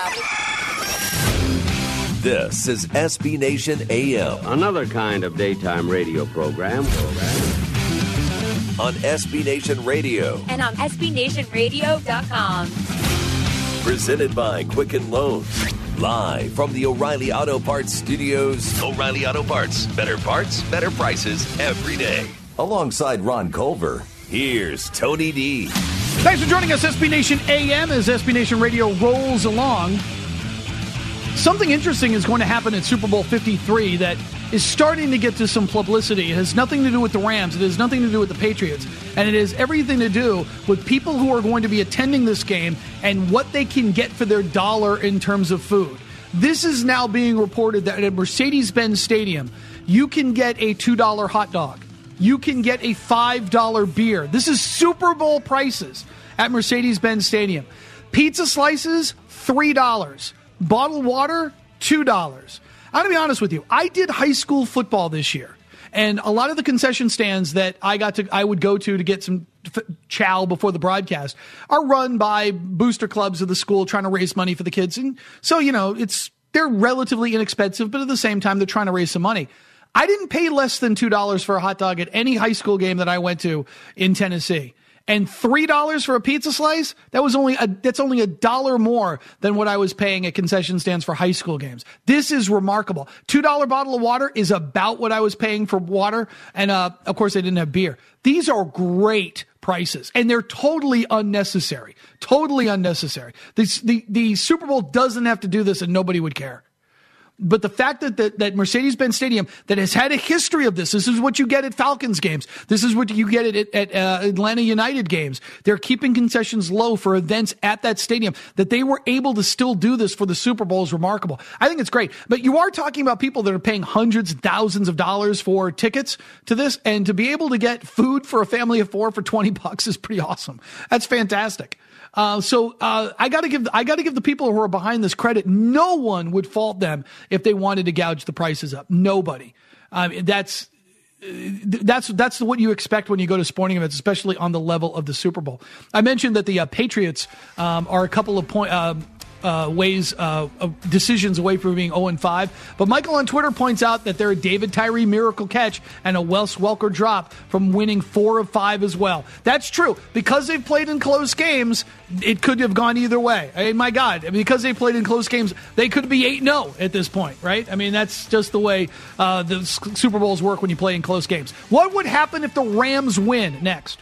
about it. This is SB Nation AM. Another kind of daytime radio program. On SB Nation Radio. And on SBNationRadio.com. Presented by Quicken Loans. Live from the O'Reilly Auto Parts Studios. O'Reilly Auto Parts. Better parts, better prices every day. Alongside Ron Culver, here's Tony D. Thanks for joining us, SB Nation AM, as SB Nation Radio rolls along. Something interesting is going to happen at Super Bowl 53 that is starting to get to some publicity. It has nothing to do with the Rams. It has nothing to do with the Patriots. And it has everything to do with people who are going to be attending this game and what they can get for their dollar in terms of food. This is now being reported that at Mercedes-Benz Stadium, you can get a $2 hot dog. You can get a $5 beer. This is Super Bowl prices at Mercedes-Benz Stadium. Pizza slices, $3. Bottled water, $2. I'm going to be honest with you. I did high school football this year, and a lot of the concession stands that I would go to get some chow before the broadcast are run by booster clubs of the school trying to raise money for the kids. And so, they're relatively inexpensive, but at the same time, they're trying to raise some money. I didn't pay less than $2 for a hot dog at any high school game that I went to in Tennessee. And $3 for a pizza slice, that's only $1 more than what I was paying at concession stands for high school games. This is remarkable. $2 bottle of water is about what I was paying for water. And, of course, they didn't have beer. These are great prices, and they're totally unnecessary. Totally unnecessary. The Super Bowl doesn't have to do this, and nobody would care. But the fact that Mercedes-Benz Stadium, that has had a history of this is what you get at Falcons games. This is what you get at Atlanta United games. They're keeping concessions low for events at that stadium. That they were able to still do this for the Super Bowl is remarkable. I think it's great. But you are talking about people that are paying hundreds, thousands of dollars for tickets to this, and to be able to get food for a family of four for $20 is pretty awesome. That's fantastic. So I got to give the people who are behind this credit. No one would fault them if they wanted to gouge the prices up. Nobody. That's what you expect when you go to sporting events, especially on the level of the Super Bowl. I mentioned that the Patriots are a couple of decisions away from being 0-5. But Michael on Twitter points out that they're a David Tyree miracle catch and a Wes Welker drop from winning 4 of 5 as well. That's true. Because they've played in close games, it could have gone either way. I mean, my God. Because they played in close games, they could be 8-0 at this point, right? I mean, that's just the way the Super Bowls work when you play in close games. What would happen if the Rams win next?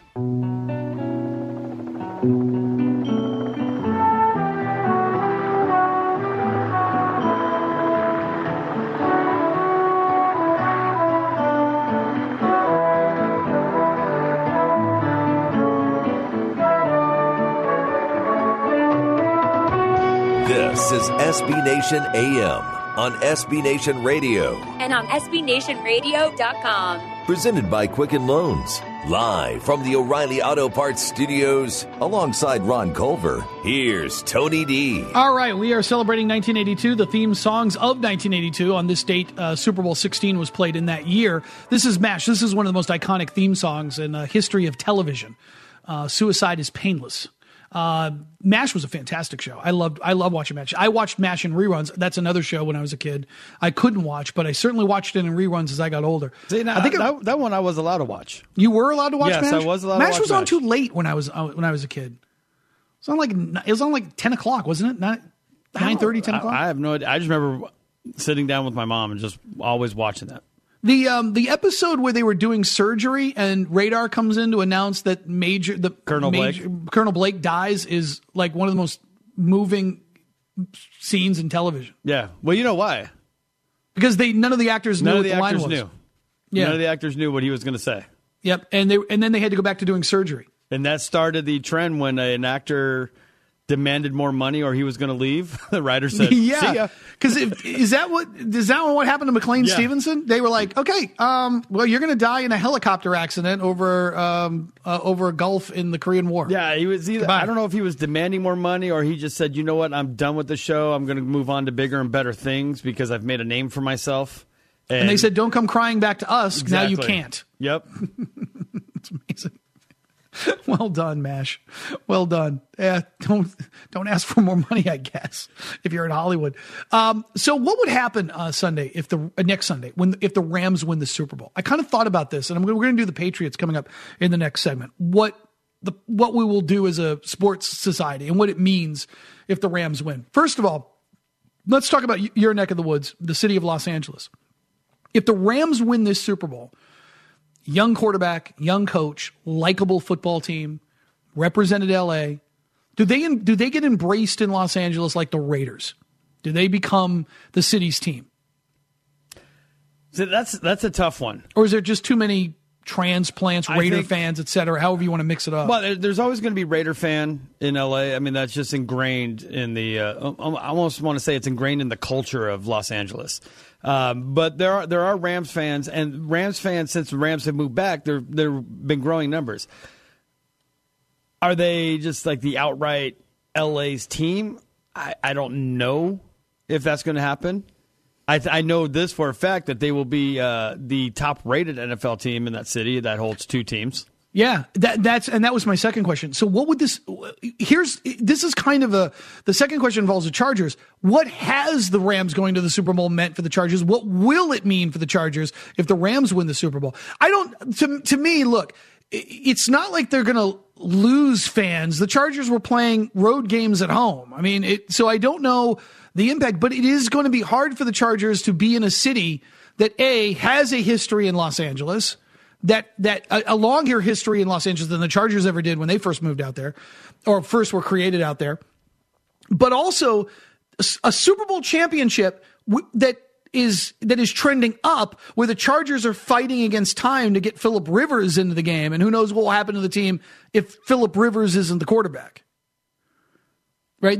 This is SB Nation AM on SB Nation Radio. And on SBNationRadio.com. Presented by Quicken Loans. Live from the O'Reilly Auto Parts Studios. Alongside Ron Culver, here's Tony D. All right, we are celebrating 1982, the theme songs of 1982. On this date, Super Bowl 16 was played in that year. This is MASH. This is one of the most iconic theme songs in the history of television. Suicide is Painless. MASH was a fantastic show. I love watching MASH. I watched MASH in reruns. That's another show when I was a kid I couldn't watch, but I certainly watched it in reruns as I got older. See, now, I think that one I was allowed to watch. You were allowed to watch MASH? Yes, I was allowed to watch MASH was on too late when I was a kid. It was on like 10 o'clock, wasn't it? 9:30, 10 o'clock? I have no idea. I just remember sitting down with my mom and just always watching that. The episode where they were doing surgery and Radar comes in to announce that Colonel Blake dies is like one of the most moving scenes in television. Yeah. Well, you know why? Because none of the actors knew what the line was. Knew. Yeah. None of the actors knew what he was going to say. Yep. And then they had to go back to doing surgery. And that started the trend when an actor demanded more money or he was going to leave. The writer said, yeah. See ya. Because is that what happened to McLean Stevenson? They were like, okay, well, you're going to die in a helicopter accident over a Gulf in the Korean War. Yeah, he was either, I don't know if he was demanding more money or he just said, you know what, I'm done with the show. I'm going to move on to bigger and better things because I've made a name for myself. And they said, don't come crying back to us. Exactly. Now you can't. Yep. It's amazing. Well done, Mash. Well done. Yeah, don't ask for more money, I guess, if you're in Hollywood. So what would happen Sunday if next Sunday if the Rams win the Super Bowl? I kind of thought about this, and we're going to do the Patriots coming up in the next segment. What we will do as a sports society and what it means if the Rams win. First of all, let's talk about your neck of the woods, the city of Los Angeles. If the Rams win this Super Bowl, young quarterback, young coach, likable football team, represented LA. Do they get embraced in Los Angeles like the Raiders? Do they become the city's team? So that's a tough one. Or is there just too many transplants, Raider fans, et cetera, however you want to mix it up? Well, there's always going to be Raider fan in LA. I mean, that's just ingrained in the I almost want to say it's ingrained in the culture of Los Angeles. But there are Rams fans, and Rams fans, since the Rams have moved back, they've been growing numbers. Are they just like the outright LA's team? I don't know if that's going to happen. I know this for a fact that they will be the top-rated NFL team in that city that holds two teams. Yeah, that was my second question. So what would this is kind of the second question involves the Chargers. What has the Rams going to the Super Bowl meant for the Chargers? What will it mean for the Chargers if the Rams win the Super Bowl? To me, look, it's not like they're going to lose fans. The Chargers were playing road games at home. I mean, so I don't know the impact, but it is going to be hard for the Chargers to be in a city that has a history in Los Angeles, that a longer history in Los Angeles than the Chargers ever did when they first moved out there or first were created out there, but also a Super Bowl championship that is trending up, where the Chargers are fighting against time to get Phillip Rivers into the game. And who knows what will happen to the team if Phillip Rivers isn't the quarterback, right?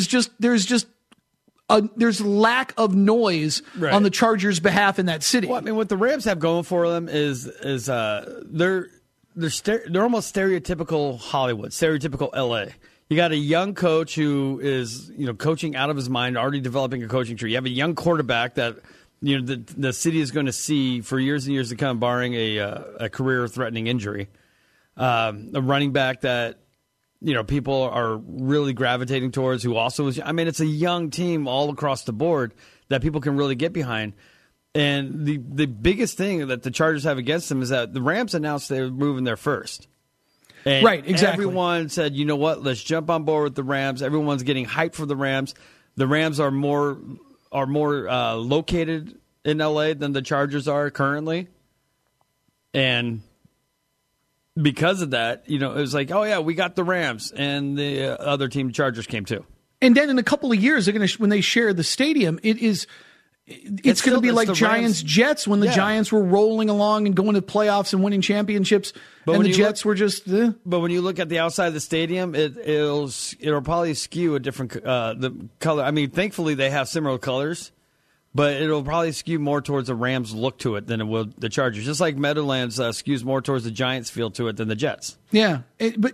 There's lack of noise on the Chargers' behalf in that city. Well, I mean, what the Rams have going for them is they're almost stereotypical Hollywood, stereotypical LA. You got a young coach who is coaching out of his mind, already developing a coaching tree. You have a young quarterback that the city is going to see for years and years to come, barring a career-threatening injury. A running back that people are really gravitating towards, who also is, I mean, it's a young team all across the board that people can really get behind. And the biggest thing that the Chargers have against them is that the Rams announced they were moving there first. And right, exactly. Everyone said, you know what, let's jump on board with the Rams. Everyone's getting hyped for the Rams. The Rams are more located in L.A. than the Chargers are currently. And because of that, it was like, oh, yeah, we got the Rams, and the other team, the Chargers, came too. And then in a couple of years, when they share the stadium, it's going to be like Giants-Jets when the Giants were rolling along and going to playoffs and winning championships, and the Jets were just... But when you look at the outside of the stadium, it'll probably skew a different the color. I mean, thankfully, they have similar colors, but it'll probably skew more towards the Rams look to it than it will the Chargers. Just like Meadowlands skews more towards the Giants feel to it than the Jets. Yeah, but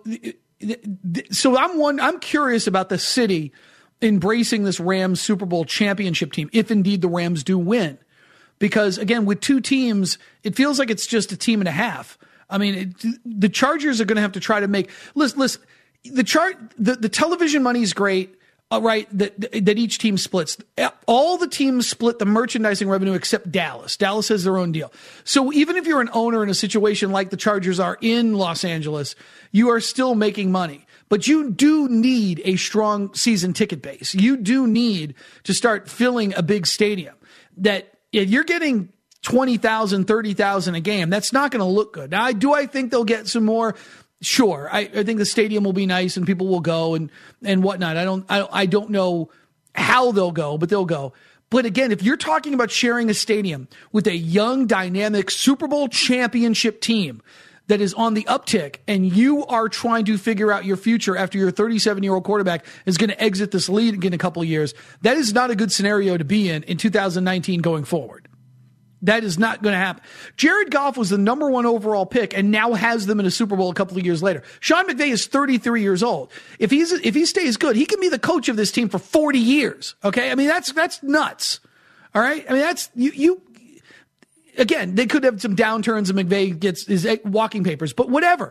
so I'm curious about the city embracing this Rams Super Bowl championship team, if indeed the Rams do win. Because, again, with two teams, it feels like it's just a team and a half. I mean, the Chargers are going to have to try to make... Listen, the television money is great, right, that each team splits. All the teams split the merchandising revenue except Dallas. Dallas has their own deal. So even if you're an owner in a situation like the Chargers are in Los Angeles, you are still making money. But you do need a strong season ticket base. You do need to start filling a big stadium. That if you're getting 20,000, 30,000 a game, that's not going to look good. Now, do I think they'll get some more? Sure. I think the stadium will be nice and people will go and whatnot. I don't know how they'll go, but they'll go. But again, if you're talking about sharing a stadium with a young, dynamic Super Bowl championship team that is on the uptick, and you are trying to figure out your future after your 37-year-old quarterback is going to exit this league in a couple of years, that is not a good scenario to be in 2019 going forward. That is not going to happen. Jared Goff was the number one overall pick and now has them in a Super Bowl a couple of years later. Sean McVay is 33 years old. If he stays good, he can be the coach of this team for 40 years. Okay? I mean, that's nuts. All right? I mean, that's you Again, they could have some downturns and McVay gets his walking papers, but whatever.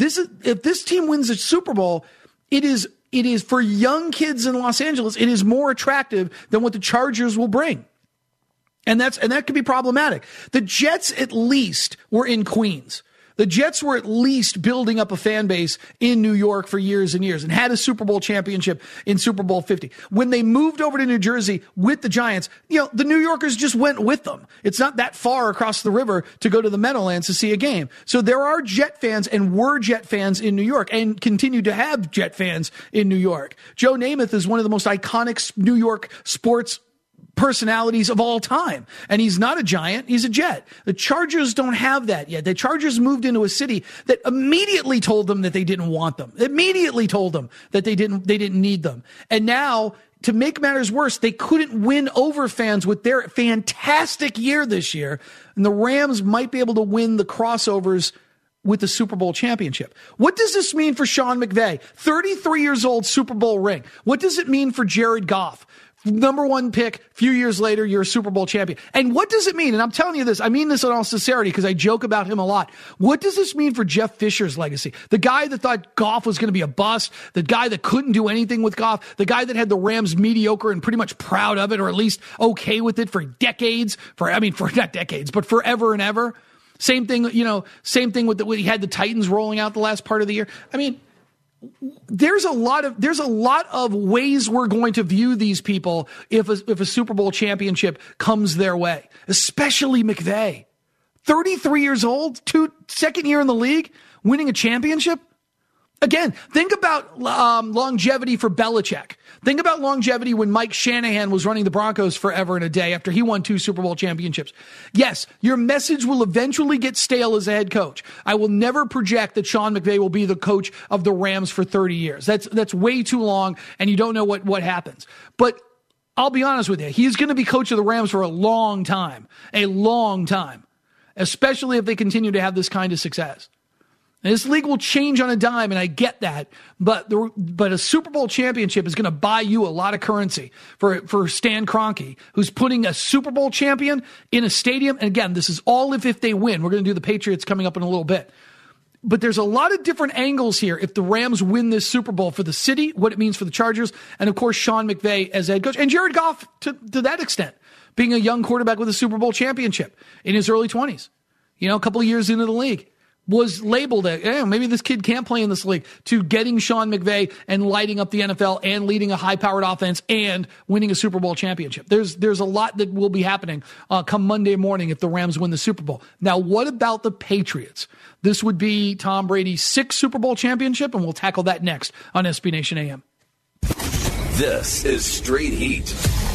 If this team wins the Super Bowl, it is for young kids in Los Angeles, it is more attractive than what the Chargers will bring. And that could be problematic. The Jets at least were in Queens. The Jets were at least building up a fan base in New York for years and years and had a Super Bowl championship in Super Bowl 50. When they moved over to New Jersey with the Giants, the New Yorkers just went with them. It's not that far across the river to go to the Meadowlands to see a game. So there are Jet fans and were Jet fans in New York and continue to have Jet fans in New York. Joe Namath is one of the most iconic New York sports personalities of all time. And he's not a Giant, he's a Jet. The Chargers don't have that yet. The Chargers moved into a city that immediately told them that they didn't want them. Immediately told them that they didn't need them. And now, to make matters worse, they couldn't win over fans with their fantastic year this year. And the Rams might be able to win the crossovers with the Super Bowl championship. What does this mean for Sean McVay? 33 years old, Super Bowl ring. What does it mean for Jared Goff? Number one pick, few years later, you're a Super Bowl champion. And what does it mean? And I'm telling you this, I mean this in all sincerity because I joke about him a lot. What does this mean for Jeff Fisher's legacy? The guy that thought Goff was going to be a bust, the guy that couldn't do anything with Goff, the guy that had the Rams mediocre and pretty much proud of it, or at least okay with it for decades, for not decades, but forever and ever. Same thing, with when he had the Titans rolling out the last part of the year. I mean, there's a lot of ways we're going to view these people if a Super Bowl championship comes their way, especially McVay. 33 years old, second year in the league, winning a championship. Again, think about longevity for Belichick. Think about longevity when Mike Shanahan was running the Broncos forever and a day after he won 2 Super Bowl championships. Yes, your message will eventually get stale as a head coach. I will never project that Sean McVay will be the coach of the Rams for 30 years. That's way too long, and you don't know what happens. But I'll be honest with you, he's going to be coach of the Rams for a long time, especially if they continue to have this kind of success. And this league will change on a dime, and I get that. But a Super Bowl championship is going to buy you a lot of currency for Stan Kroenke, who's putting a Super Bowl champion in a stadium. And again, this is all if they win. We're going to do the Patriots coming up in a little bit. But there's a lot of different angles here if the Rams win this Super Bowl for the city, what it means for the Chargers, and, of course, Sean McVay as head coach. And Jared Goff, to that extent, being a young quarterback with a Super Bowl championship in his early 20s, a couple of years into the league. Was labeled maybe this kid can't play in this league, to getting Sean McVay and lighting up the NFL and leading a high-powered offense and winning a Super Bowl championship. There's a lot that will be happening come Monday morning if the Rams win the Super Bowl. Now, what about the Patriots? This would be Tom Brady's 6th Super Bowl championship, and we'll tackle that next on SB Nation AM. This is Straight Heat.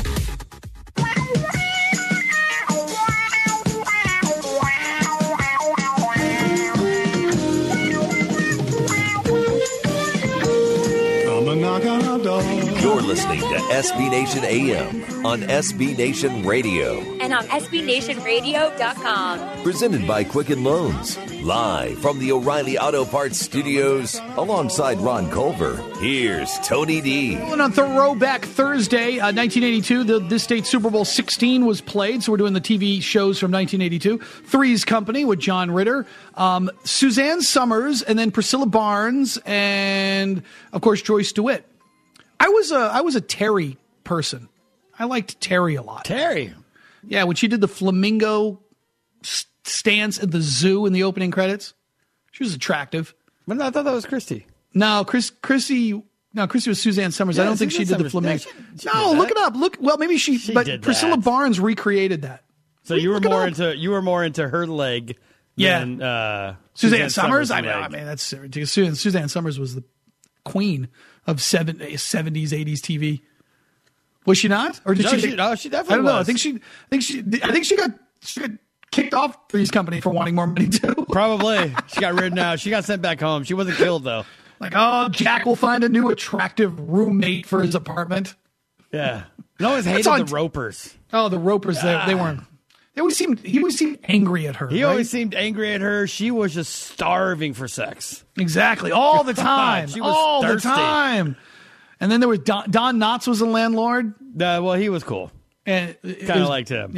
You're listening to SB Nation AM on SB Nation Radio. And on SBNationRadio.com. Presented by Quicken Loans. Live from the O'Reilly Auto Parts Studios, alongside Ron Culver, here's Tony D. And on Throwback Thursday, 1982, this state Super Bowl 16 was played, so we're doing the TV shows from 1982. Three's Company with John Ritter, Suzanne Summers, and then Priscilla Barnes, and, of course, Joyce DeWitt. I was a Terry person. I liked Terry a lot. Terry? Yeah, when she did the flamingo stance at the zoo in the opening credits, she was attractive. But I thought that was Christy. No, Chrissy was Suzanne Summers. Yeah, I don't think she did the flamingo. No, look it up. Well, maybe she but Priscilla Barnes recreed that. So you were more into her leg than Suzanne Summers. I mean that's ridiculous. Suzanne Summers was the queen of 70s, 80s TV. Was she not? Or did she? No, she definitely. I don't know. Was. I think she got kicked off Three's Company for wanting more money too. Probably. She got ridden out. She got sent back home. She wasn't killed though. Like, Jack will find a new attractive roommate for his apartment. Yeah. I always hated the Ropers. Oh, the Ropers. They weren't. He always seemed angry at her. He always seemed angry at her. She was just starving for sex. Exactly. All the time. She was thirsty. The time. And then there was Don Knotts was a landlord. Well, he was cool. And kind of liked him. Yeah.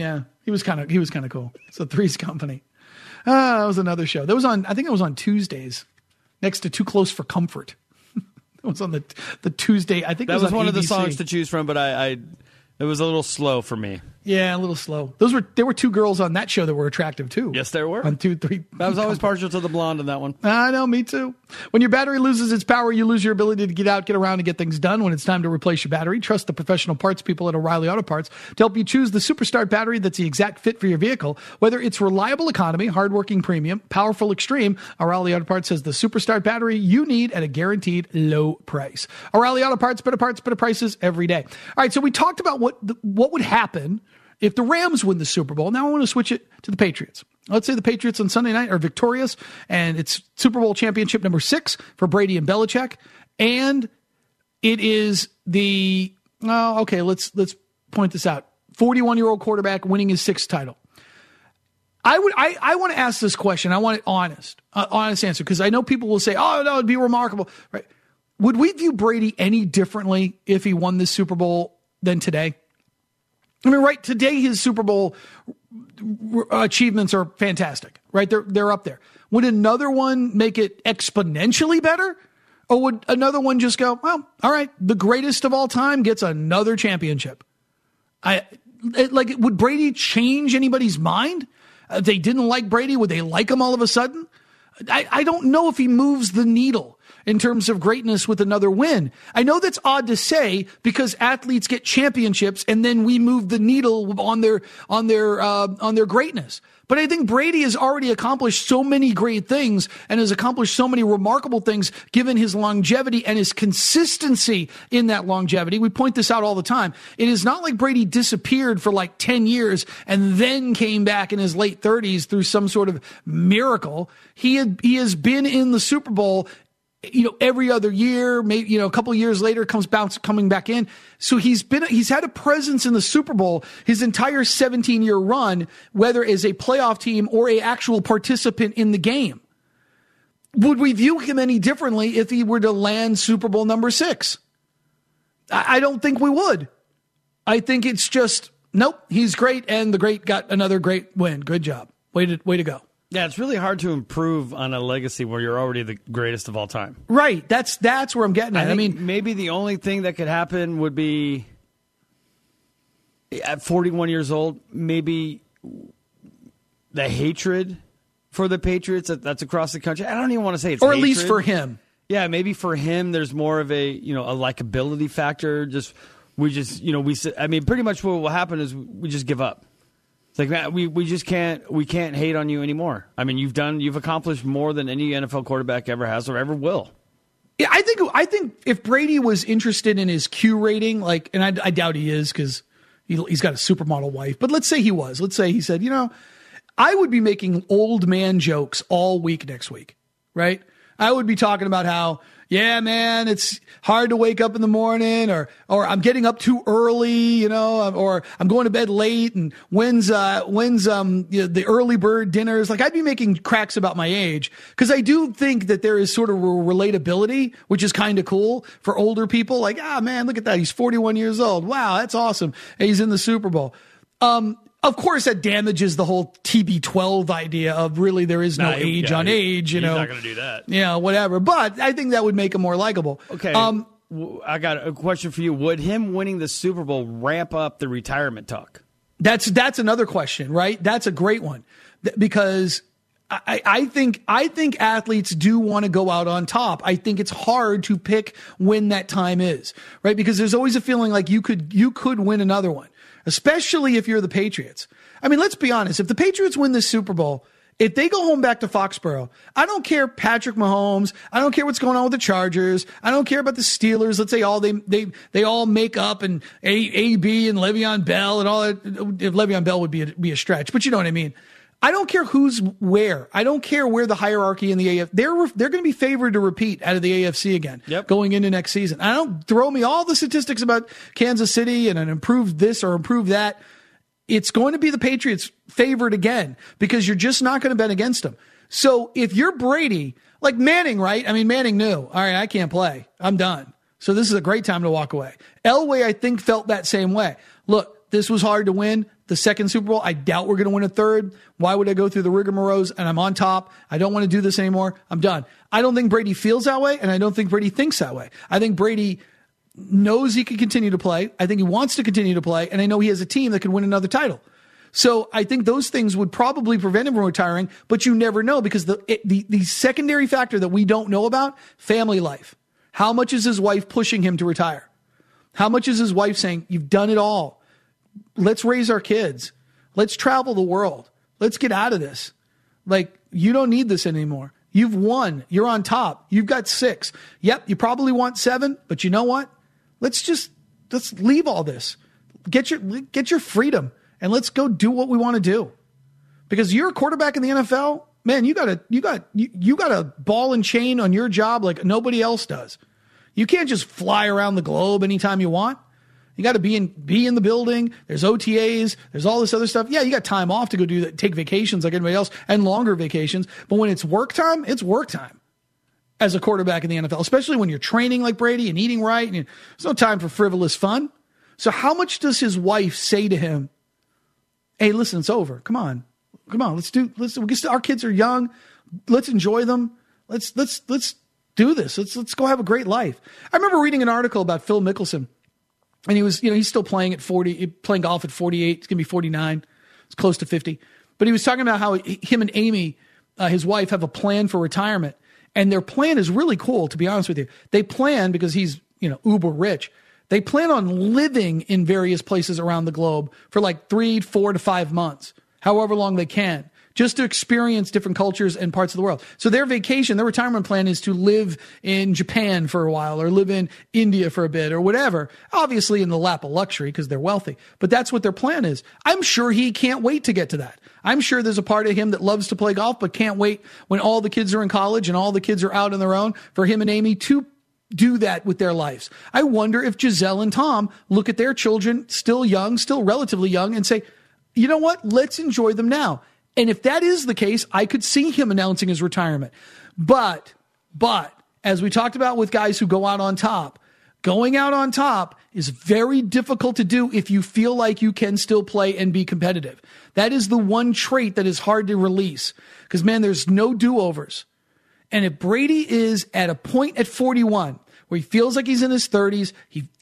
He was kind of cool. So Three's Company. That was another show. That was on, I think it was on Tuesdays next to Too Close for Comfort. It was on the Tuesday. I think that it was one on of the ABC. songs to choose from, but it was a little slow for me. Yeah, a little slow. There were two girls on that show that were attractive too. Yes, there were. On 2, 3. I was always partial to the blonde in that one. I know, me too. When your battery loses its power, you lose your ability to get out, get around, and get things done. When it's time to replace your battery, trust the professional parts people at O'Reilly Auto Parts to help you choose the Superstart battery that's the exact fit for your vehicle. Whether it's reliable economy, hardworking premium, powerful extreme, O'Reilly Auto Parts has the Superstart battery you need at a guaranteed low price. O'Reilly Auto Parts, better prices every day. All right, so we talked about what would happen if the Rams win the Super Bowl. Now I want to switch it to the Patriots. Let's say the Patriots on Sunday night are victorious, and it's Super Bowl championship number 6 for Brady and Belichick. And it is let's point this out. 41-year-old quarterback winning his 6th title. I want to ask this question. I want an honest answer, because I know people will say, oh, no, it'd be remarkable. Right? Would we view Brady any differently if he won this Super Bowl than today? I mean, right, today his Super Bowl achievements are fantastic, right? They're up there. Would another one make it exponentially better? Or would another one just go, well, all right, the greatest of all time gets another championship? Would Brady change anybody's mind? If they didn't like Brady, would they like him all of a sudden? I don't know if he moves the needle in terms of greatness with another win. I know that's odd to say, because athletes get championships and then we move the needle on their greatness. But I think Brady has already accomplished so many great things and has accomplished so many remarkable things given his longevity and his consistency in that longevity. We point this out all the time. It is not like Brady disappeared for like 10 years and then came back in his late 30s through some sort of miracle. He has been in the Super Bowl every other year, maybe, a couple of years later coming back in. So he's had a presence in the Super Bowl his entire 17-year run, whether as a playoff team or a actual participant in the game. Would we view him any differently if he were to land Super Bowl number 6? I don't think we would. I think it's just, nope, he's great, and the great got another great win. Good job. Way to go. Yeah, it's really hard to improve on a legacy where you're already the greatest of all time. Right. That's where I'm getting at. I mean, maybe the only thing that could happen would be at 41 years old, maybe the hatred for the Patriots that's across the country. I don't even want to say it's or at hatred. least for him. Yeah, maybe for him, there's more of a likability factor. Pretty much what will happen is we just give up. It's like, man, we just can't hate on you anymore. I mean, you've accomplished more than any NFL quarterback ever has or ever will. Yeah, I think if Brady was interested in his Q rating, and I doubt he is, because he's got a supermodel wife, but let's say he was. Let's say he said, I would be making old man jokes all week next week, right? I would be talking about how, yeah, man, it's hard to wake up in the morning, or I'm getting up too early, or I'm going to bed late, and when's the early bird dinners. Like, I'd be making cracks about my age, because I do think that there is sort of a relatability, which is kind of cool for older people. Like, man, look at that. He's 41 years old. Wow, that's awesome. And he's in the Super Bowl. Of course, that damages the whole TB12 idea of really there is no age on age. He's not going to do that. Yeah, whatever. But I think that would make him more likable. Okay. I got a question for you. Would him winning the Super Bowl ramp up the retirement talk? That's another question, right? That's a great one, because I think athletes do want to go out on top. I think it's hard to pick when that time is, right? Because there's always a feeling like you could win another one, especially if you're the Patriots. I mean, let's be honest. If the Patriots win this Super Bowl, if they go home back to Foxborough, I don't care Patrick Mahomes. I don't care what's going on with the Chargers. I don't care about the Steelers. Let's say they all make up, and AB and Le'Veon Bell and all that. If Le'Veon Bell would be a stretch, but you know what I mean. I don't care who's where. I don't care where the hierarchy in the AFC. They're going to be favored to repeat out of the AFC again going into next season. I don't throw me all the statistics about Kansas City and an improved this or improved that. It's going to be the Patriots favored again, because you're just not going to bet against them. So if you're Brady, like Manning, right? I mean, Manning knew, all right, I can't play. I'm done. So this is a great time to walk away. Elway, I think, felt that same way. Look, this was hard to win. the second Super Bowl. I doubt we're going to win a third. Why would I go through the rigmaroles and I'm on top? I don't want to do this anymore. I'm done. I don't think Brady feels that way, and I don't think Brady thinks that way. I think Brady knows he can continue to play. I think he wants to continue to play, and I know he has a team that can win another title. So I think those things would probably prevent him from retiring, but you never know because the secondary factor that we don't know about, family life. How much is his wife pushing him to retire? How much is his wife saying, you've done it all. Let's raise our kids. Let's travel the world. Let's get out of this. Like, you don't need this anymore. You've won. You're on top. You've got 6. Yep, you probably want 7, but you know what? Let's leave all this. Get your freedom and let's go do what we want to do. Because you're a quarterback in the NFL, man, you got a ball and chain on your job like nobody else does. You can't just fly around the globe anytime you want. You got to be in the building. There's OTAs. There's all this other stuff. Yeah, you got time off to go do that, take vacations like anybody else, and longer vacations. But when it's work time, it's work time as a quarterback in the NFL, especially when you're training like Brady and eating right. And there's no time for frivolous fun. So how much does his wife say to him, hey, listen, it's over. Come on, our kids are young. Let's enjoy them. Let's do this. Let's go have a great life. I remember reading an article about Phil Mickelson. And he was, he's still playing at 40, playing golf at 48. It's going to be 49. It's close to 50. But he was talking about how him and Amy, his wife, have a plan for retirement. And their plan is really cool, to be honest with you. They plan, because he's, uber rich, they plan on living in various places around the globe for like 3, 4 to 5 months, however long they can, just to experience different cultures and parts of the world. So their vacation, their retirement plan is to live in Japan for a while or live in India for a bit or whatever, obviously in the lap of luxury because they're wealthy. But that's what their plan is. I'm sure he can't wait to get to that. I'm sure there's a part of him that loves to play golf but can't wait when all the kids are in college and all the kids are out on their own for him and Amy to do that with their lives. I wonder if Giselle and Tom look at their children still young, still relatively young, and say, you know what? Let's enjoy them now. And if that is the case, I could see him announcing his retirement. But as we talked about with guys who go out on top, going out on top is very difficult to do if you feel like you can still play and be competitive. That is the one trait that is hard to release because, man, there's no do-overs. And if Brady is at a point at 41 where he feels like he's in his 30s,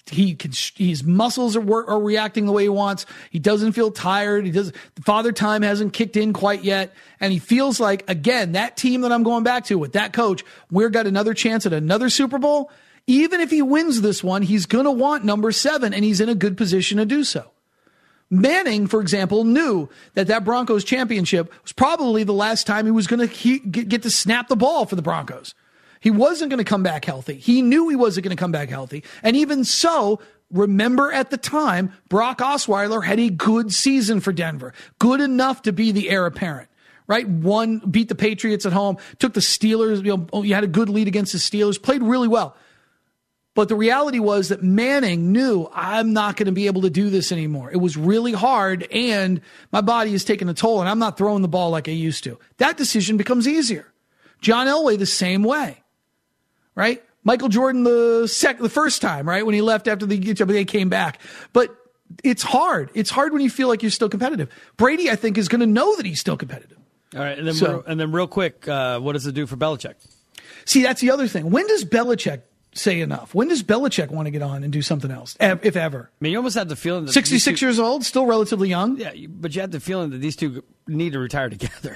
his muscles are reacting the way he wants. He doesn't feel tired. The father time hasn't kicked in quite yet. And he feels like, again, that team that I'm going back to with that coach, we've got another chance at another Super Bowl. Even if he wins this one, he's going to want number 7, and he's in a good position to do so. Manning, for example, knew that Broncos championship was probably the last time he was going to get to snap the ball for the Broncos. He wasn't going to come back healthy. He knew he wasn't going to come back healthy. And even so, remember at the time, Brock Osweiler had a good season for Denver. Good enough to be the heir apparent, right? Beat the Patriots at home, took the Steelers, you had a good lead against the Steelers, played really well. But the reality was that Manning knew, I'm not going to be able to do this anymore. It was really hard, and my body is taking a toll, and I'm not throwing the ball like I used to. That decision becomes easier. John Elway, the same way. Right? Michael Jordan the first time, right? When he left after they came back. But it's hard. It's hard when you feel like you're still competitive. Brady, I think, is going to know that he's still competitive. All right. And then real quick, what does it do for Belichick? See, that's the other thing. When does Belichick say enough? When does Belichick want to get on and do something else, if ever? I mean, you almost had the feeling that 66 years old, still relatively young. Yeah, but you had the feeling that these two need to retire together.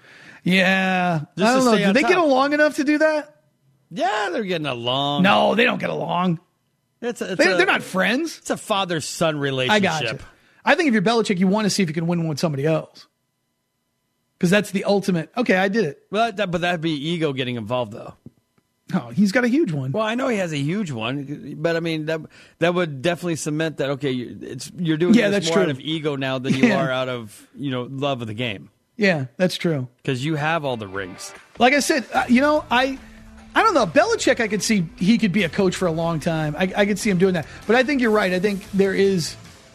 Yeah. I don't know. Do they get along enough to do that? Yeah, they're getting along. No, they don't get along. They're not friends. It's a father-son relationship. I got you. I think if you're Belichick, you want to see if you can win one with somebody else. Because that's the ultimate, okay, I did it. But that'd be ego getting involved, though. Oh, he's got a huge one. Well, I know he has a huge one, but I mean, that would definitely cement that, okay, you're doing this more out of ego now than you are out of, love of the game. Yeah, that's true. Because you have all the rings. Like I said, I don't know. Belichick, I could see he could be a coach for a long time. I could see him doing that. But I think you're right. I think there is,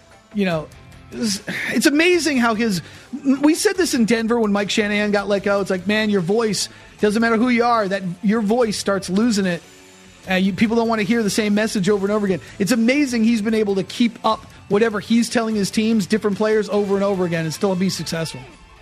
it's amazing how we said this in Denver when Mike Shanahan got let go. It's like, man, your voice, doesn't matter who you are, that your voice starts losing it. People don't want to hear the same message over and over again. It's amazing he's been able to keep up whatever he's telling his teams, different players over and over again, and still be successful.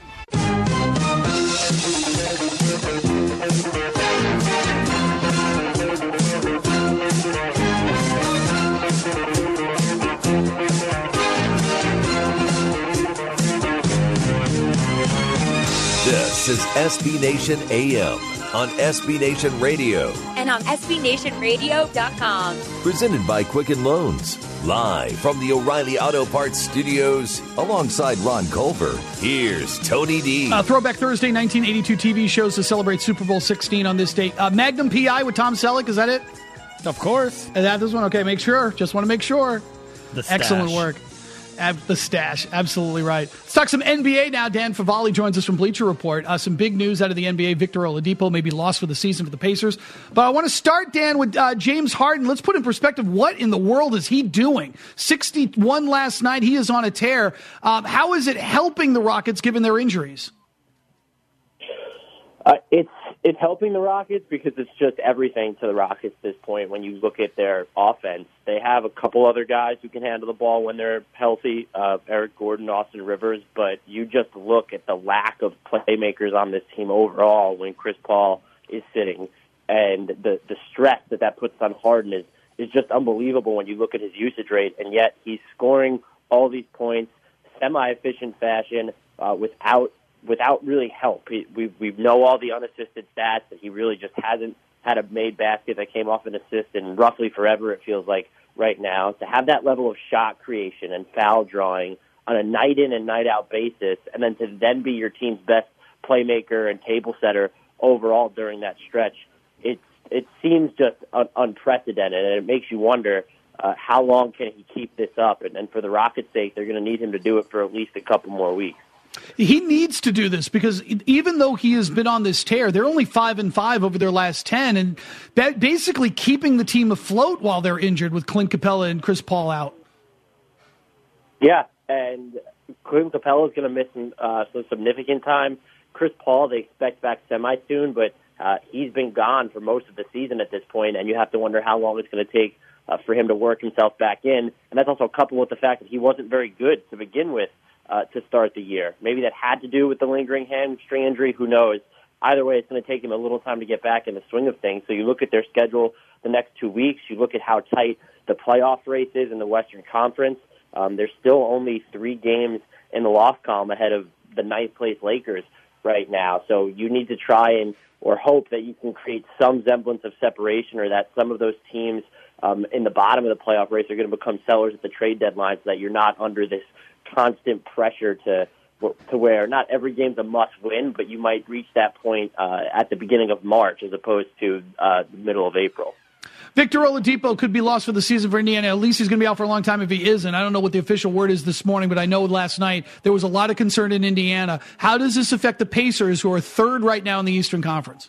This is SB Nation AM on SB Nation Radio. And on SBNationRadio.com. Presented by Quicken Loans. Live from the O'Reilly Auto Parts Studios alongside Ron Culver. Here's Tony D. Throwback Thursday 1982 TV shows to celebrate Super Bowl 16 on this date. Magnum P.I. with Tom Selleck, is that it? Of course. Is that this one? Okay, make sure. Just want to make sure. The stash. Excellent work. The stash. Absolutely right. Let's talk some NBA now. Dan Favale joins us from Bleacher Report. Some big news out of the NBA. Victor Oladipo may be lost for the season for the Pacers. But I want to start, Dan, with James Harden. Let's put in perspective, what in the world is he doing? 61 last night. He is on a tear. How is it helping the Rockets given their injuries? It's helping the Rockets because it's just everything to the Rockets at this point. When you look at their offense, they have a couple other guys who can handle the ball when they're healthy, Eric Gordon, Austin Rivers, but you just look at the lack of playmakers on this team overall when Chris Paul is sitting, and the stress that puts on Harden is just unbelievable when you look at his usage rate, and yet he's scoring all these points semi-efficient fashion without really help. We know all the unassisted stats that he really just hasn't had a made basket that came off an assist in roughly forever, it feels like right now. To have that level of shot creation and foul drawing on a night in and night out basis, and then to then be your team's best playmaker and table setter overall during that stretch, it seems just unprecedented, and it makes you wonder how long can he keep this up. And for the Rockets' sake, they're going to need him to do it for at least a couple more weeks. He needs to do this because even though he has been on this tear, they're only 5-5 over their last 10, and that basically keeping the team afloat while they're injured with Clint Capella and Chris Paul out. Yeah, and Clint Capella is going to miss some significant time. Chris Paul, they expect back semi-soon, but he's been gone for most of the season at this point, and you have to wonder how long it's going to take for him to work himself back in. And that's also coupled with the fact that he wasn't very good to begin with. To start the year. Maybe that had to do with the lingering hamstring injury. Who knows? Either way, it's going to take him a little time to get back in the swing of things. So you look at their schedule the next 2 weeks. You look at how tight the playoff race is in the Western Conference. There's still only 3 games in the loss column ahead of the 9th place Lakers right now. So you need to try or hope that you can create some semblance of separation, or that some of those teams in the bottom of the playoff race are going to become sellers at the trade deadline, so that you're not under this constant pressure to where not every game's a must-win, but you might reach that point at the beginning of March as opposed to the middle of April. Victor Oladipo could be lost for the season for Indiana. At least he's going to be out for a long time if he isn't. I don't know what the official word is this morning, but I know last night there was a lot of concern in Indiana. How does this affect the Pacers, who are third right now in the Eastern Conference?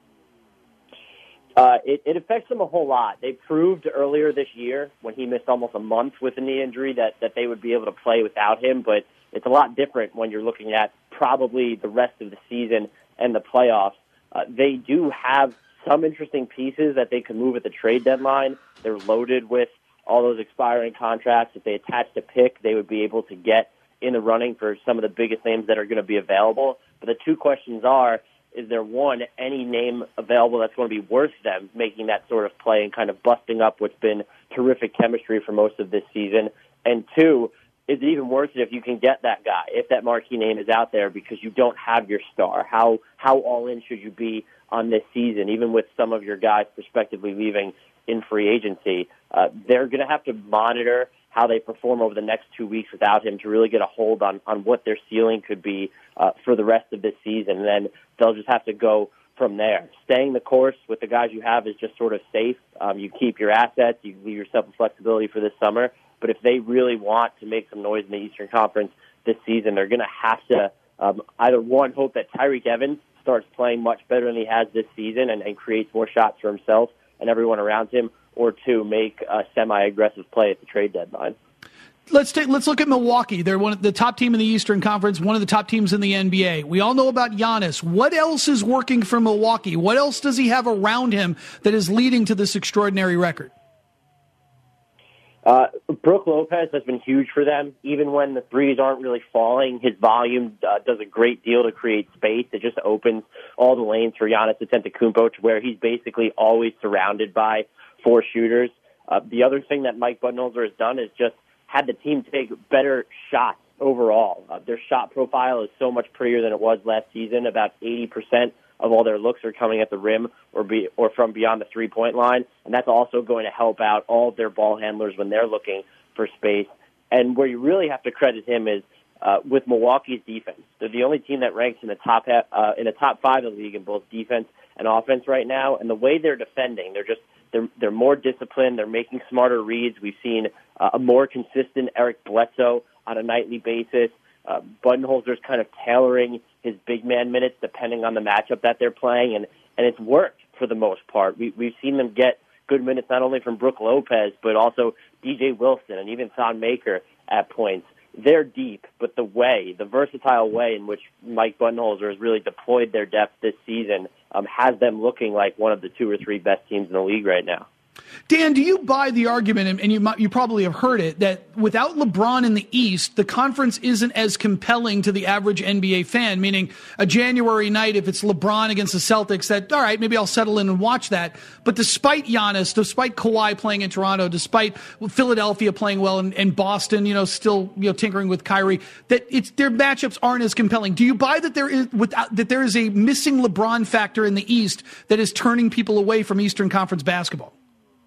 It affects them a whole lot. They proved earlier this year, when he missed almost a month with a knee injury, that they would be able to play without him. But it's a lot different when you're looking at probably the rest of the season and the playoffs. They do have some interesting pieces that they can move at the trade deadline. They're loaded with all those expiring contracts. If they attached a pick, they would be able to get in the running for some of the biggest names that are going to be available. But the two questions are, is there, one, any name available that's going to be worth them making that sort of play and kind of busting up what's been terrific chemistry for most of this season? And two, is it even worth it if you can get that guy, if that marquee name is out there, because you don't have your star? How all in should you be on this season, even with some of your guys prospectively leaving in free agency? They're going to have to monitor how they perform over the next 2 weeks without him to really get a hold on what their ceiling could be for the rest of this season. And then they'll just have to go from there. Staying the course with the guys you have is just sort of safe. You keep your assets. You leave yourself some flexibility for this summer. But if they really want to make some noise in the Eastern Conference this season, they're going to have to either, one, hope that Tyreke Evans starts playing much better than he has this season and creates more shots for himself and everyone around him, or two, make a semi-aggressive play at the trade deadline. Let's look at Milwaukee. They're the top team in the Eastern Conference, one of the top teams in the NBA. We all know about Giannis. What else is working for Milwaukee? What else does he have around him that is leading to this extraordinary record? Brook Lopez has been huge for them. Even when the threes aren't really falling, his volume does a great deal to create space. It just opens all the lanes for Giannis Antetokounmpo, to where he's basically always surrounded by four shooters. The other thing that Mike Budenholzer has done is just had the team take better shots overall. Their shot profile is so much prettier than it was last season. About 80% of all their looks are coming at the rim or from beyond the three-point line, and that's also going to help out all of their ball handlers when they're looking for space. And where you really have to credit him is with Milwaukee's defense. They're the only team that ranks in the top five of the league in both defense and offense right now, and the way they're defending, they're more disciplined. They're making smarter reads. We've seen a more consistent Eric Bledsoe on a nightly basis. Budenholzer's kind of tailoring his big man minutes depending on the matchup that they're playing, and it's worked for the most part. We've seen them get good minutes not only from Brook Lopez, but also DJ Wilson and even Thon Maker at points. They're deep, but the versatile way in which Mike Budenholzer has really deployed their depth this season has them looking like one of the two or three best teams in the league right now. Dan, do you buy the argument, and you probably have heard it, that without LeBron in the East, the conference isn't as compelling to the average NBA fan, meaning a January night, if it's LeBron against the Celtics, that, all right, maybe I'll settle in and watch that. But despite Giannis, despite Kawhi playing in Toronto, despite Philadelphia playing well and Boston, still tinkering with Kyrie, that their matchups aren't as compelling. Do you buy that there is a missing LeBron factor in the East that is turning people away from Eastern Conference basketball?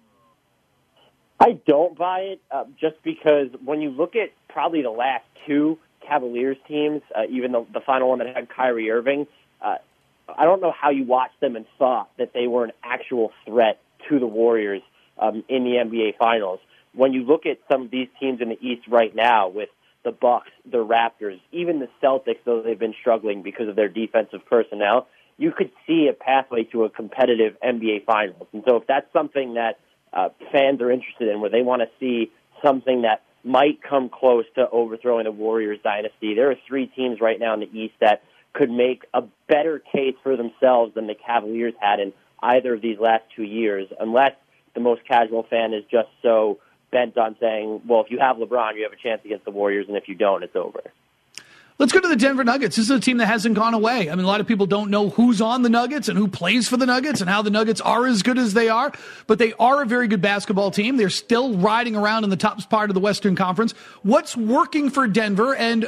I don't buy it just because when you look at probably the last two Cavaliers teams, even the final one that had Kyrie Irving, I don't know how you watched them and thought that they were an actual threat to the Warriors in the NBA Finals. When you look at some of these teams in the East right now with the Bucks, the Raptors, even the Celtics, though they've been struggling because of their defensive personnel, you could see a pathway to a competitive NBA Finals. And so if that's something that fans are interested in, where they want to see something that might come close to overthrowing the Warriors dynasty, there are three teams right now in the East that could make a better case for themselves than the Cavaliers had in either of these last 2 years, unless the most casual fan is just so bent on saying, well, if you have LeBron, you have a chance against the Warriors, and if you don't, it's over. Let's go to the Denver Nuggets. This is a team that hasn't gone away. I mean, a lot of people don't know who's on the Nuggets and who plays for the Nuggets and how the Nuggets are as good as they are, but they are a very good basketball team. They're still riding around in the top part of the Western Conference. What's working for Denver, and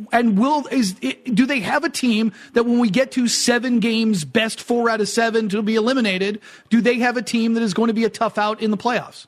do they have a team that when we get to 7 games, best 4 out of 7 to be eliminated, do they have a team that is going to be a tough out in the playoffs?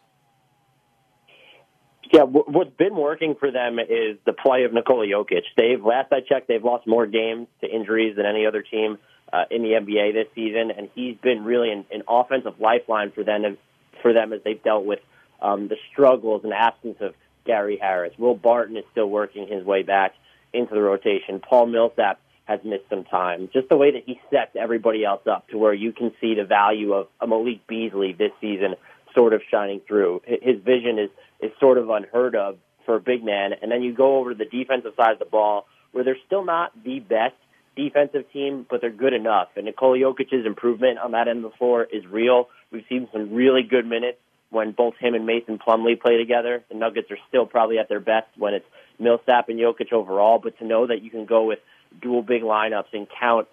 Yeah, what's been working for them is the play of Nikola Jokic. Last I checked, they've lost more games to injuries than any other team in the NBA this season, and he's been really an offensive lifeline for them as they've dealt with the struggles and absence of Gary Harris. Will Barton is still working his way back into the rotation. Paul Millsap has missed some time. Just the way that he sets everybody else up to where you can see the value of Malik Beasley this season sort of shining through. His vision is sort of unheard of for a big man. And then you go over to the defensive side of the ball, where they're still not the best defensive team, but they're good enough. And Nikola Jokic's improvement on that end of the floor is real. We've seen some really good minutes when both him and Mason Plumlee play together. The Nuggets are still probably at their best when it's Millsap and Jokic overall, but to know that you can go with dual big lineups and count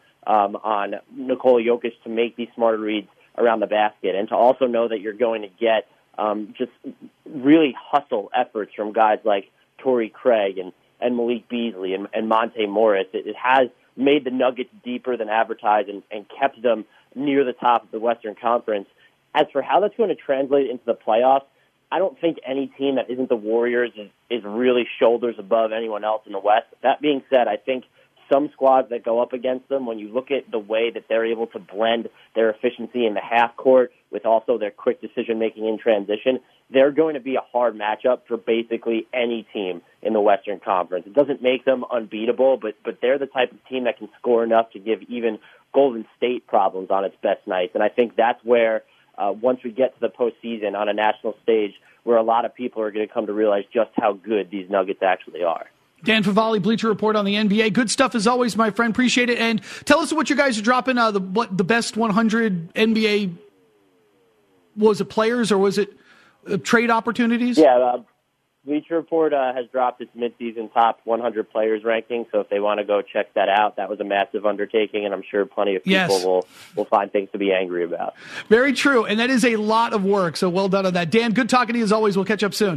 on Nikola Jokic to make these smarter reads around the basket, and to also know that you're going to get just really hustle efforts from guys like Torrey Craig and Malik Beasley and Monte Morris. It has made the Nuggets deeper than advertised and kept them near the top of the Western Conference. As for how that's going to translate into the playoffs, I don't think any team that isn't the Warriors is really shoulders above anyone else in the West. That being said, I think some squads that go up against them, when you look at the way that they're able to blend their efficiency in the half court with also their quick decision-making in transition, they're going to be a hard matchup for basically any team in the Western Conference. It doesn't make them unbeatable, but they're the type of team that can score enough to give even Golden State problems on its best nights. And I think that's where, once we get to the postseason on a national stage, where a lot of people are going to come to realize just how good these Nuggets actually are. Dan Favale, Bleacher Report on the NBA. Good stuff as always, my friend. Appreciate it. And tell us what you guys are dropping. The best 100 NBA, was it players or was it trade opportunities? Yeah, Bleacher Report has dropped its midseason top 100 players ranking, so if they want to go check that out, that was a massive undertaking, and I'm sure plenty of people will find things to be angry about. Very true, and that is a lot of work, so well done on that. Dan, good talking to you as always. We'll catch up soon.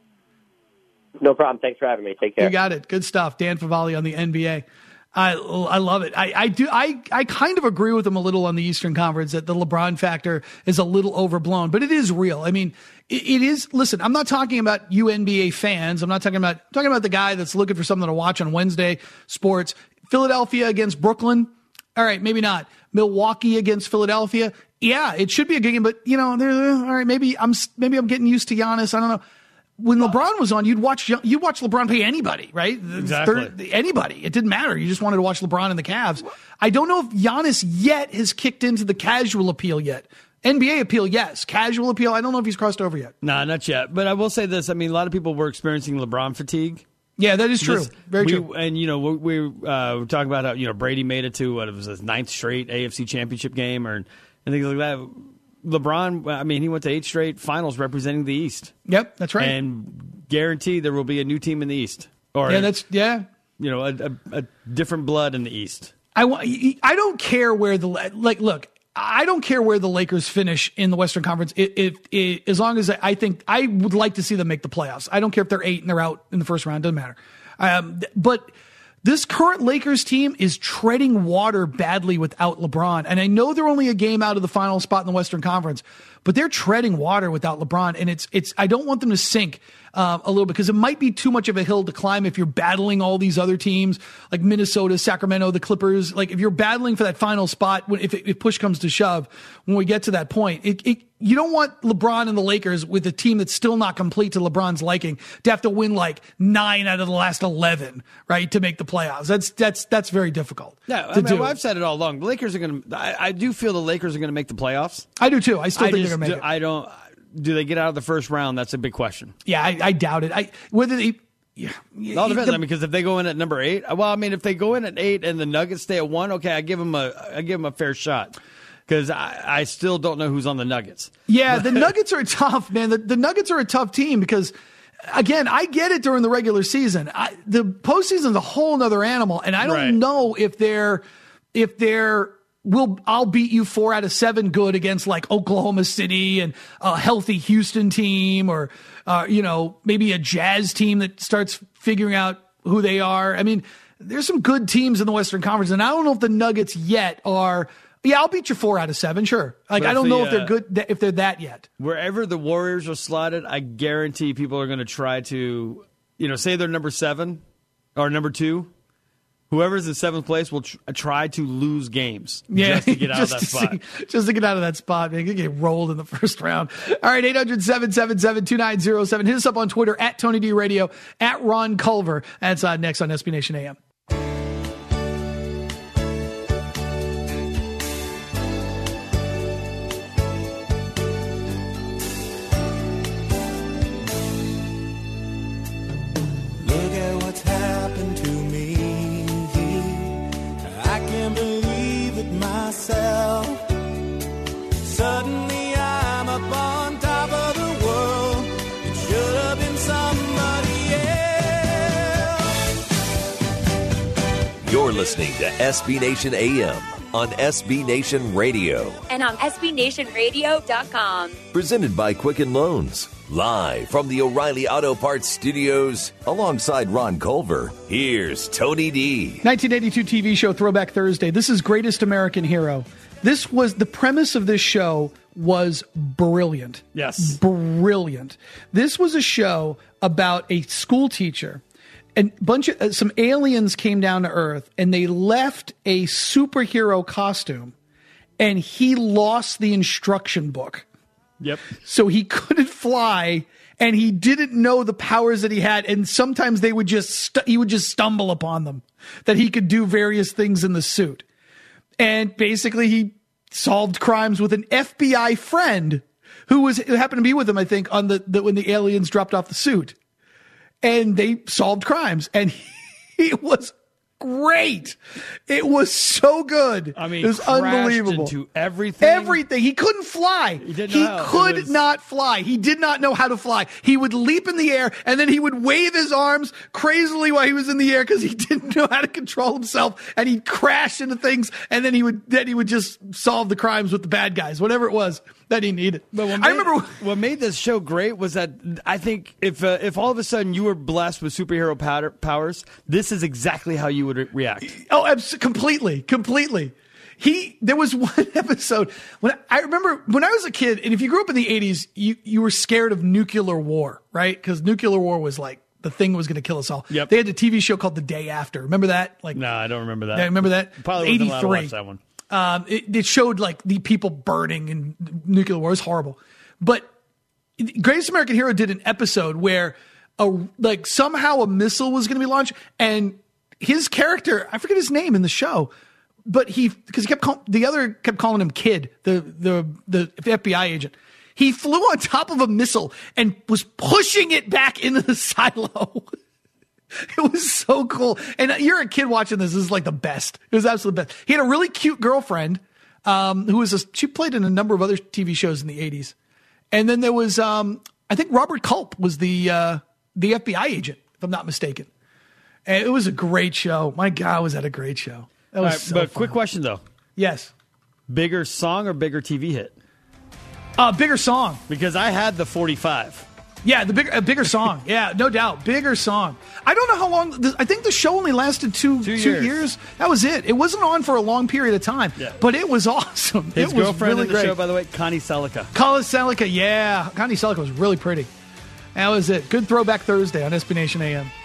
No problem. Thanks for having me. Take care. You got it. Good stuff. Dan Favale on the NBA. I love it. I kind of agree with him a little on the Eastern Conference that the LeBron factor is a little overblown, but it is real. I mean, it is. Listen, I'm not talking about you NBA fans. I'm talking about the guy that's looking for something to watch on Wednesday sports. Philadelphia against Brooklyn. All right, maybe not. Milwaukee against Philadelphia. Yeah, it should be a good game, but all right, maybe I'm getting used to Giannis. I don't know. When LeBron was on, you'd watch LeBron pay anybody, right? Exactly. Anybody. It didn't matter. You just wanted to watch LeBron and the Cavs. I don't know if Giannis yet has kicked into the casual appeal yet. NBA appeal, yes. Casual appeal, I don't know if he's crossed over yet. Nah, not yet. But I will say this. I mean, a lot of people were experiencing LeBron fatigue. Yeah, that is true. Very true. And, we were talking about how, Brady made it to, his 9th straight AFC championship game and things like that. LeBron, I mean, he went to 8 straight finals representing the East. Yep, that's right. And guaranteed there will be a new team in the East. Or, a different blood in the East. I don't care where I don't care where the Lakers finish in the Western Conference. As long as I think I would like to see them make the playoffs. I don't care if they're 8 and they're out in the first round. Doesn't matter. But this current Lakers team is treading water badly without LeBron. And I know they're only a game out of the final spot in the Western Conference, but they're treading water without LeBron. And I don't want them to sink a little bit because it might be too much of a hill to climb if you're battling all these other teams like Minnesota, Sacramento, the Clippers. Like if you're battling for that final spot, if push comes to shove, when we get to that point, you don't want LeBron and the Lakers with a team that's still not complete to LeBron's liking to have to win like 9 out of the last 11, right, to make the playoffs. That's very difficult. Yeah, I've said it all along. The Lakers are going to. I do feel the Lakers are going to make the playoffs. I do too. I still think they're going to make it. I don't. Do they get out of the first round? That's a big question. Yeah, I doubt it. Whether they. Yeah, it all depends. Because if they go in at number 8, if they go in at 8 and the Nuggets stay at 1, okay, I give them a fair shot. Because I still don't know who's on the Nuggets. Yeah, the Nuggets are tough, man. The Nuggets are a tough team because, again, I get it during the regular season. The postseason is a whole nother animal, and I don't know if they're I'll beat you 4 out of 7 good against like Oklahoma City and a healthy Houston team or, maybe a Jazz team that starts figuring out who they are. I mean, there's some good teams in the Western Conference, and I don't know if the Nuggets yet are. Yeah, I'll beat you 4 out of 7, sure. Like, I don't know if they're good, if they're that yet. Wherever the Warriors are slotted, I guarantee people are going to try to, say they're number 7 or number 2. Whoever's in 7th place will try to lose games just to get out of that spot. Just to get out of that spot, man. You get rolled in the first round. All right, 800-777-2907. Hit us up on Twitter at Tony D Radio, at Ron Culver. That's next on SB Nation AM. Suddenly I'm up on top of the world. It should have been somebody else. You're listening to SB Nation AM on SB Nation Radio. And on SBNationRadio.com. Presented by Quicken Loans. Live from the O'Reilly Auto Parts Studios, alongside Ron Culver, here's Tony D. 1982 TV show Throwback Thursday. This is Greatest American Hero. The premise of this show was brilliant. Yes. Brilliant. This was a show about a school teacher, and some aliens came down to Earth, and they left a superhero costume, and he lost the instruction book. Yep. So he couldn't fly, and he didn't know the powers that he had, and sometimes he would just stumble upon them, that he could do various things in the suit. And basically he solved crimes with an FBI friend who happened to be with him, I think, on when the aliens dropped off the suit. And they solved crimes, and he was great. It was so good. I mean, it was unbelievable. Into everything. Everything. He couldn't fly. He could not fly. He did not know how to fly. He would leap in the air and then he would wave his arms crazily while he was in the air because he didn't know how to control himself, and he'd crash into things, and then he would just solve the crimes with the bad guys, whatever it was that he needed. But what made this show great was that I think if all of a sudden you were blessed with superhero powers, this is exactly how you would react. Oh, completely. There was one episode when I remember when I was a kid, and if you grew up in the 80s, you were scared of nuclear war, right? Because nuclear war was like the thing that was going to kill us all. Yep. They had a TV show called The Day After. Remember that? No, I don't remember that. Yeah, remember that? Probably wasn't allowed to watch that one. It showed like the people burning in nuclear war. It was horrible. But Greatest American Hero did an episode where somehow a missile was going to be launched, and his character, I forget his name in the show, but the other kept calling him Kid, the FBI agent. He flew on top of a missile and was pushing it back into the silo. It was so cool. And you're a kid watching this. This is like the best. It was absolutely best. He had a really cute girlfriend she played in a number of other TV shows in the 80s. And then there was, I think Robert Culp was the FBI agent, if I'm not mistaken. And it was a great show. My God, was that a great show. That was so fun. Quick question, though. Yes. Bigger song or bigger TV hit? Bigger song. Because I had the 45. Yeah, bigger song. Yeah, no doubt. Bigger song. I don't know how long. I think the show only lasted two years. That was it. It wasn't on for a long period of time, but it was awesome. His it was girlfriend really in the great. show, by the way, Connie Selica. Yeah. Connie Selica was really pretty. That was it. Good Throwback Thursday on SB Nation AM.